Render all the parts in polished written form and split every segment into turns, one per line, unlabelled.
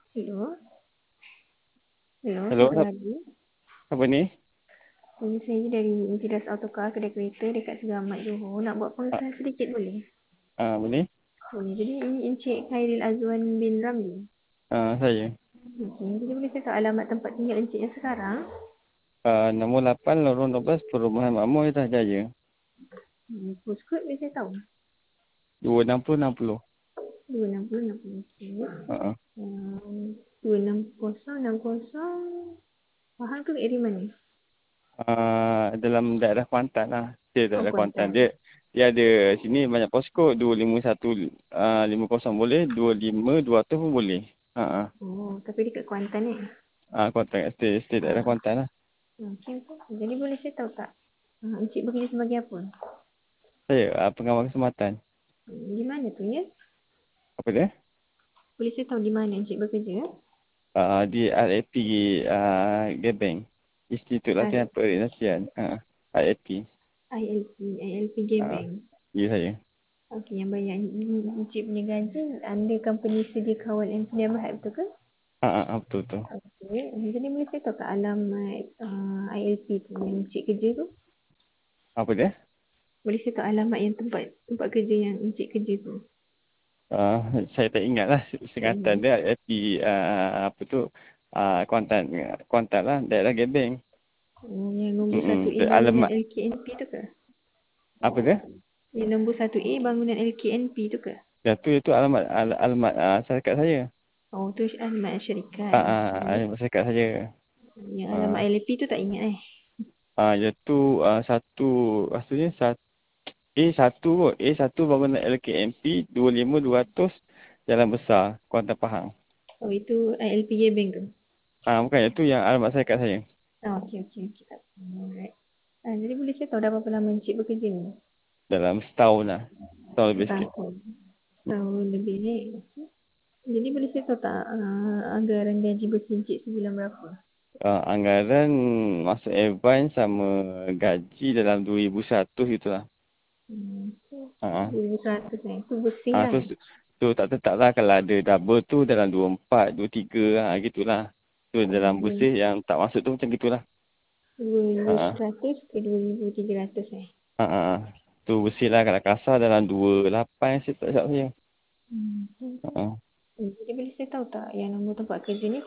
Hello, hello,
Hello,
siapa lagi?
apa ni?
Ini saya dari Intidas Autocar Kedai Kereta dekat Segamat Johor. Nak buat
Ah,
pengesahan sedikit boleh?
apa ni?
Boleh. Jadi ini Encik Khairil Azwan bin Ramli.
Saya.
Jadi boleh saya tahu alamat tempat tinggal Encik yang sekarang?
Nombor 8, lorong 12, Perumahan Makmur, Indah Jaya.
Postcode boleh saya tahu?
26060.
26060. Okey.
Uh,
26060. Faham tu kat area mana?
dalam daerah Kuantan lah. Dia
Oh,
daerah Kuantan.
Kuantan.
Dia ada sini banyak poskod. 25150 boleh. 25200 pun boleh.
Oh, tapi dekat Kuantan ni.
Kuantan. Stay daerah
Ah,
Kuantan lah.
okey. Jadi boleh saya tahu tak? Encik bekerja sebagai apa?
Saya pengawal kesempatan.
Di mana tu ya?
Apa dia?
Boleh saya tahu di mana Encik bekerja?
Di RAP Gebeng. Institut Latihan
R
Perkhidmatan. RAP.
ILP
Uh,
Gambang.
ya saya.
Okey, yang bayar Encik punya gaji under company sedia kawal engineer Mahat, betul ke?
Betul tu.
Okey, jadi boleh saya tahu ke alamat ILP tu yang Encik kerja tu?
Apa dia?
Boleh saya tahu alamat yang tempat tempat kerja yang Encik kerja tu?
Uh, saya tak ingat lah
Tak
singkatan
ingat.
dia di apa tu Kuantan Kuantan lah daerah Gebeng.
Yang nombor 1A bangunan
Alamat
LKNP tu ke?
apa dia?
Yang nombor 1A bangunan LKNP tu ke?
Ya tu itu alamat alamat syarikat saya.
Oh, tu alamat syarikat. Okey.
Alamat syarikat saya.
Yang alamat
Uh,
ILP tu tak ingat eh.
Iaitu satu maksudnya A1 kot. A1 bangunan LKMP 25200 Jalan Besar Kuantan Pahang.
Oh, itu ILP Gambang tu.
Bukan itu yang alamat syarikat saya.
Okey. Tak apa. Alright. Jadi boleh saya tahu dah berapa lama Encik bekerja ni?
Dalam setahun lah. Setahun lebih sikit.
Setahun. Setahun lebih ni. Okey. Jadi boleh saya tahu tak anggaran gaji bersih Encik sebulan berapa?
Anggaran masuk advance sama gaji dalam 2100 itulah.
Okay.
Ha.
2,100 ni. Itu bersih
Ah
lah.
tu tak tetap lah kalau ada double tu dalam 24, 23 gitulah. Tu dalam
Dua-
bersih yang tak masuk tu macam gitulah. Ha.
2,100 ke 2,300 eh?
Ha. Ha. Tu bersih lah kalau kasar dalam 28 saya tak silap saya.
Okay.
Ha.
Jadi boleh saya tahu tak yang nombor tempat kerja ni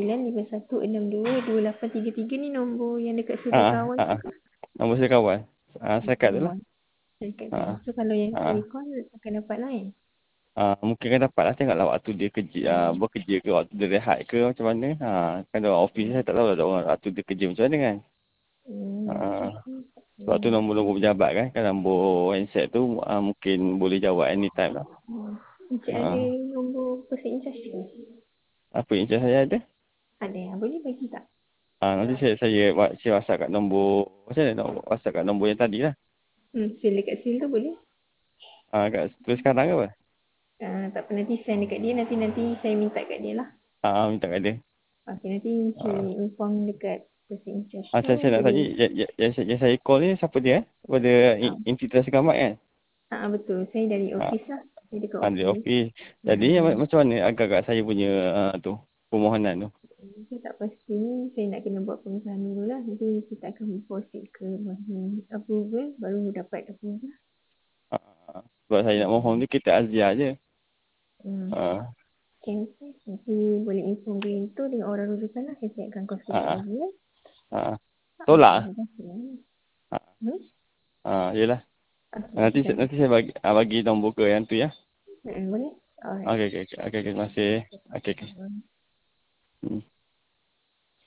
0951622833 ni nombor yang dekat
Ha.
sedia kawan
Ha.
tu
Ha.
ke?
Nombor saya kawan. Saya tu lah.
Kawan. Dekat
Ha.
tu. So kalau yang
Ha.
saya call akan dapat lain.
Mungkin kan dapat lah tengoklah waktu dia kerja,
Hmm.
bekerja ke, waktu dia rehat ke macam mana. Kan dalam office saya tak tahu lah orang waktu dia kerja macam mana kan.
Okay.
Ha. Sebab tu nombor-nombor pejabat kan, kan nombor handset tu mungkin boleh jawab anytime lah.
Encik ada
Ha.
nombor person in charge ke?
Apa yang saya ada?
Ada yang boleh bagi tak?
Nanti saya WhatsApp kat nombor, macam mana nak WhatsApp kat nombor yang tadi lah.
Seal dekat seal tu boleh?
Kat tu sekarang ke apa?
Tak apa, nanti send dekat dia, nanti saya minta kat dia lah.
Minta kat dia.
Okay, nanti Encik
Ah,
inform dekat person in charge tu
saya nak tanya,
boleh.
yang saya call ni siapa dia? Pada
Ah,
Inti Gamat kan?
betul, saya dari
Ah,
office lah. Saya dekat
Di
office.
office. Jadi
Hmm.
macam mana agak-agak saya punya tu permohonan tu?
Saya tak pasti ni, saya nak kena buat pengesahan dulu lah. Nanti kita akan proceed ke bahagian approval, baru dapat approval.
Sebab saya nak mohon
Hmm.
ni kita Azia je.
Hmm.
Ah,
Okay, nanti boleh inform dia itu dengan orang rujukan lah. Saya akan kos kejap
ah,
lagi ya.
ah.
Okay,
Tolak ah.
terima kasih.
Ah,
Hmm?
Yelah.
Okay,
Nanti saya bagi nombor ke yang tu ya.
boleh? Alright.
Okey, terima kasih. Okey.
Hmm.
Hmm.